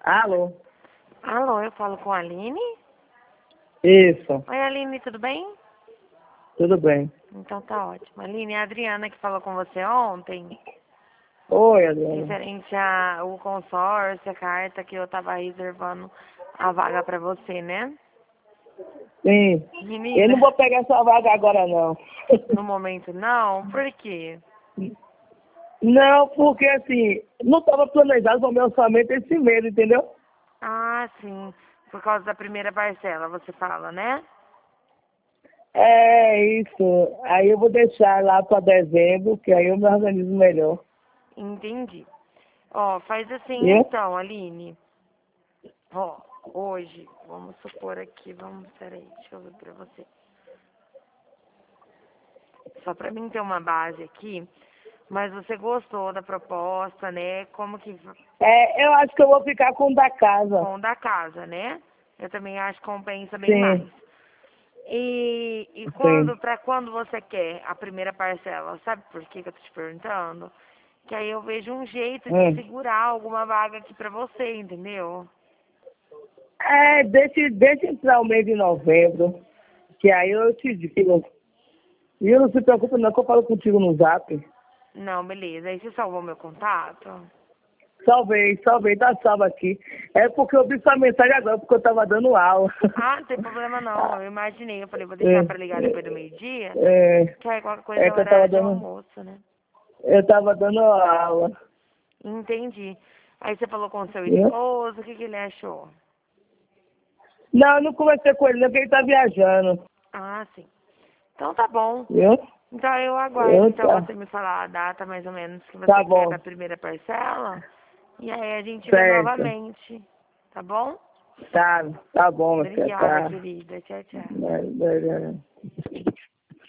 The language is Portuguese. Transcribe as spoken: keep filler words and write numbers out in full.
Alô? Alô, eu falo com a Aline? Isso, Oi, Aline, tudo bem? tudo bem. Então tá ótimo. Aline, é a Adriana que falou com você ontem, Oi, Adriana. referente ao consórcio, a carta que eu tava reservando a vaga pra você, né? Sim. Eu Menina, não vou pegar essa vaga agora, não. no momento não, por quê? Não, porque assim, não estava planejado para o meu orçamento esse mês, entendeu? Ah, sim, por causa da primeira parcela, você fala, né? É isso. Aí eu vou deixar lá para dezembro, que aí eu me organizo melhor. Entendi. Ó, faz assim Viu? então, Aline. Ó, hoje, vamos supor aqui, vamos, peraí, deixa eu ver pra você. Só pra mim ter uma base aqui, mas você gostou da proposta, né? Como que É, eu acho que eu vou ficar com o da casa. com o da casa, né? Eu também acho que compensa bem mais. Sim, E, e quando, sim. pra quando você quer a primeira parcela? Sabe por que que eu tô te perguntando? Que aí eu vejo um jeito de Hum. segurar alguma vaga aqui pra você, entendeu? É, deixa, deixa entrar o mês de novembro, que aí eu te digo. E eu não se preocupe não, que eu falo contigo no zap. Não, beleza. Aí você salvou meu contato? Salvei, salvei, tá salvo aqui. É porque eu vi sua mensagem agora, porque eu tava dando aula. Ah, não tem problema não. Eu imaginei. Eu falei, vou deixar é, pra ligar depois do meio-dia, é, que aí qualquer coisa é é que eu tava horário de dando, almoço, né? eu tava dando aula. Entendi. Aí você falou com o seu Viu? esposo, o que, que ele achou? Não, eu não conversei com ele, não, porque ele tá viajando. Ah, sim. Então tá bom. Viu? Então eu aguardo Eu, então tá, você me falar a data mais ou menos que tá você quer da bom, primeira parcela. E aí a gente vê certo. novamente. Tá bom? Tá, tá bom, meu filho, Obrigada, tá. querida. Tchau, tchau. Vai, vai, vai.